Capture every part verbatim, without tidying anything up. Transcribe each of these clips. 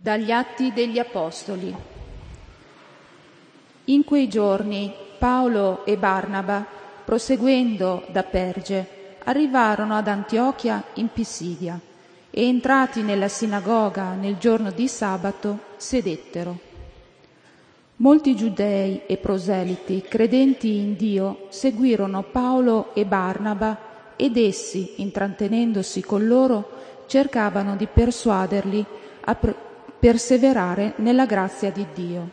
Dagli Atti degli Apostoli. In quei giorni Paolo e Barnaba, proseguendo da Perge, arrivarono ad Antiochia in Pisidia e, entrati nella sinagoga nel giorno di sabato, sedettero. Molti giudei e proseliti, credenti in Dio, seguirono Paolo e Barnaba ed essi, intrattenendosi con loro, cercavano di persuaderli a pre- perseverare nella grazia di Dio.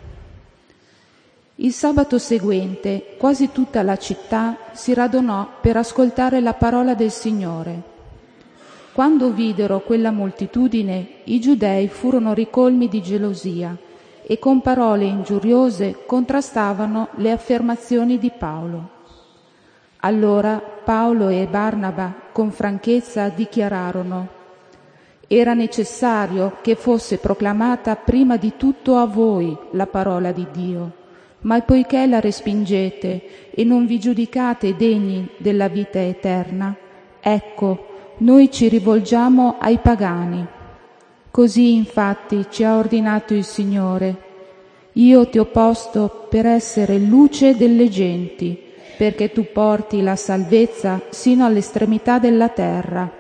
Il sabato seguente quasi tutta la città si radunò per ascoltare la parola del Signore. Quando videro quella moltitudine, i giudei furono ricolmi di gelosia e con parole ingiuriose contrastavano le affermazioni di Paolo. Allora Paolo e Barnaba con franchezza dichiararono: era necessario che fosse proclamata prima di tutto a voi la parola di Dio, ma poiché la respingete e non vi giudicate degni della vita eterna, ecco, noi ci rivolgiamo ai pagani. Così infatti ci ha ordinato il Signore: io ti ho posto per essere luce delle genti, perché tu porti la salvezza sino all'estremità della terra.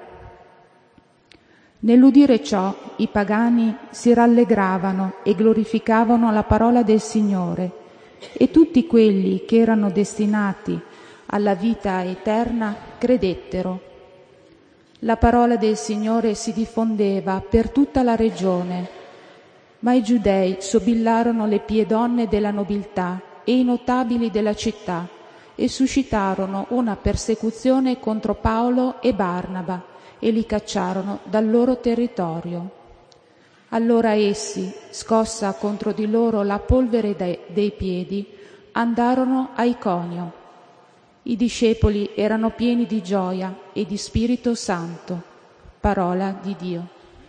Nell'udire ciò, i pagani si rallegravano e glorificavano la parola del Signore, e tutti quelli che erano destinati alla vita eterna credettero. La parola del Signore si diffondeva per tutta la regione, ma i giudei sobillarono le pie donne della nobiltà e i notabili della città e suscitarono una persecuzione contro Paolo e Barnaba e li cacciarono dal loro territorio. Allora essi, scossa contro di loro la polvere dei, dei piedi, andarono a Iconio. I discepoli erano pieni di gioia e di Spirito Santo. Parola di Dio.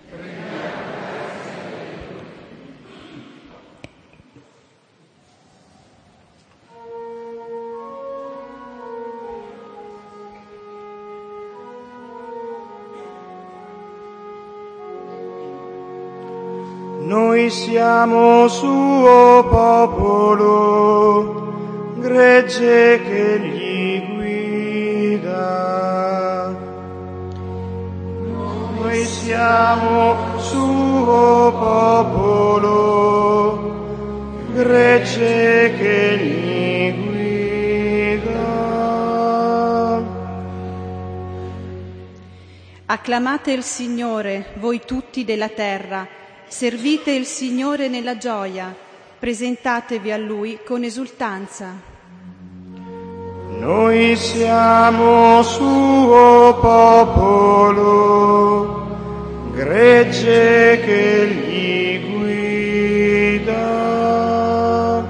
Noi siamo suo popolo, gregge che gli guida. Noi siamo suo popolo, gregge che gli guida. Acclamate il Signore, voi tutti della terra. Servite il Signore nella gioia, presentatevi a Lui con esultanza. Noi siamo suo popolo, gregge che gli guida.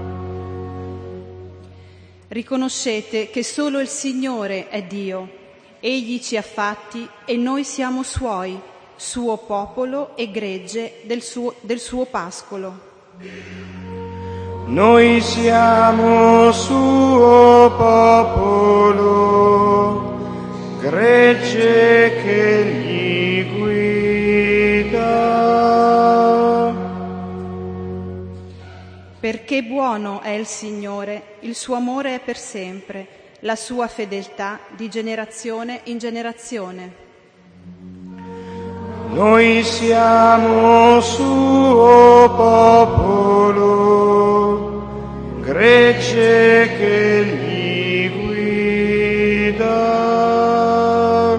Riconoscete che solo il Signore è Dio. Egli ci ha fatti e noi siamo Suoi, suo popolo e gregge del suo, del suo pascolo. Noi siamo suo popolo, gregge che gli guida. Perché buono è il Signore, il suo amore è per sempre, la sua fedeltà di generazione in generazione. Noi siamo suo popolo, gregge che gli guida.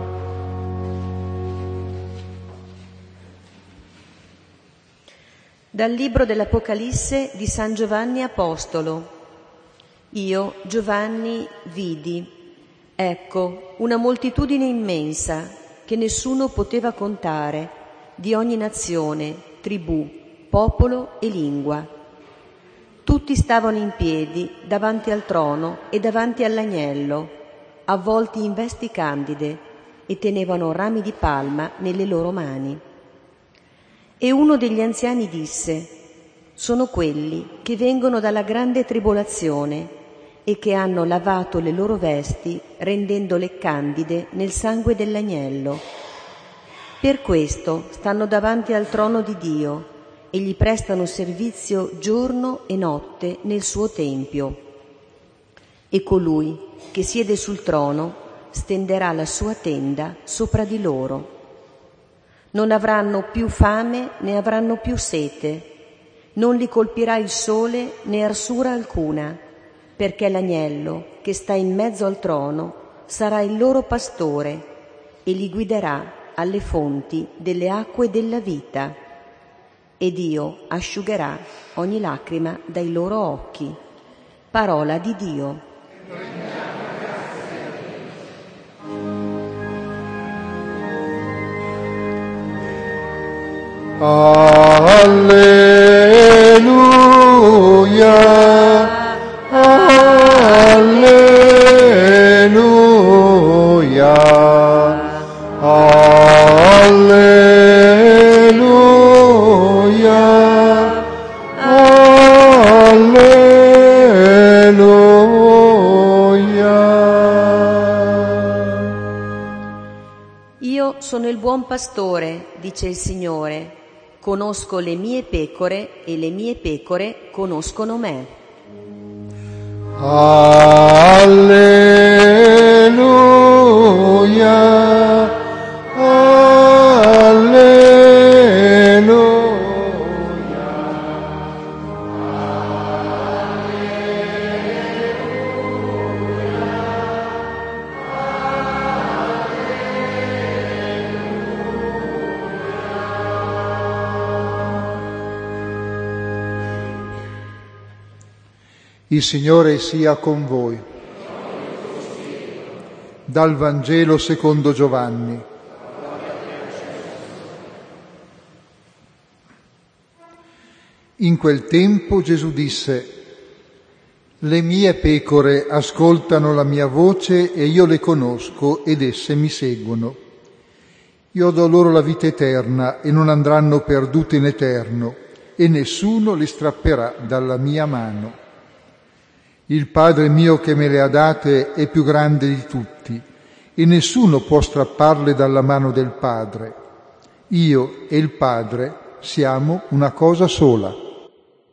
Dal libro dell'Apocalisse di San Giovanni Apostolo. Io, Giovanni, vidi, ecco, una moltitudine immensa che nessuno poteva contare, di ogni nazione, tribù, popolo e lingua. Tutti stavano in piedi davanti al trono e davanti all'agnello, avvolti in vesti candide, e tenevano rami di palma nelle loro mani. E uno degli anziani disse: sono quelli che vengono dalla grande tribolazione e che hanno lavato le loro vesti rendendole candide nel sangue dell'agnello. Per questo stanno davanti al trono di Dio e gli prestano servizio giorno e notte nel suo tempio. E colui che siede sul trono stenderà la sua tenda sopra di loro. Non avranno più fame né avranno più sete, non li colpirà il sole né arsura alcuna, perché l'agnello che sta in mezzo al trono sarà il loro pastore e li guiderà alle fonti delle acque della vita, e Dio asciugherà ogni lacrima dai loro occhi. Parola di Dio. Alleluia, alleluia, alleluia, alleluia. Io sono il buon pastore, dice il Signore. Conosco le mie pecore e le mie pecore conoscono me. Alleluia, alleluia. Il Signore sia con voi. Dal Vangelo secondo Giovanni. In quel tempo Gesù disse: le mie pecore ascoltano la mia voce e io le conosco ed esse mi seguono. Io do loro la vita eterna e non andranno perdute in eterno e nessuno li strapperà dalla mia mano. Il Padre mio che me le ha date è più grande di tutti e nessuno può strapparle dalla mano del Padre. Io e il Padre siamo una cosa sola.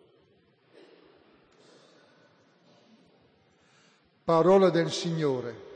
Parola del Signore.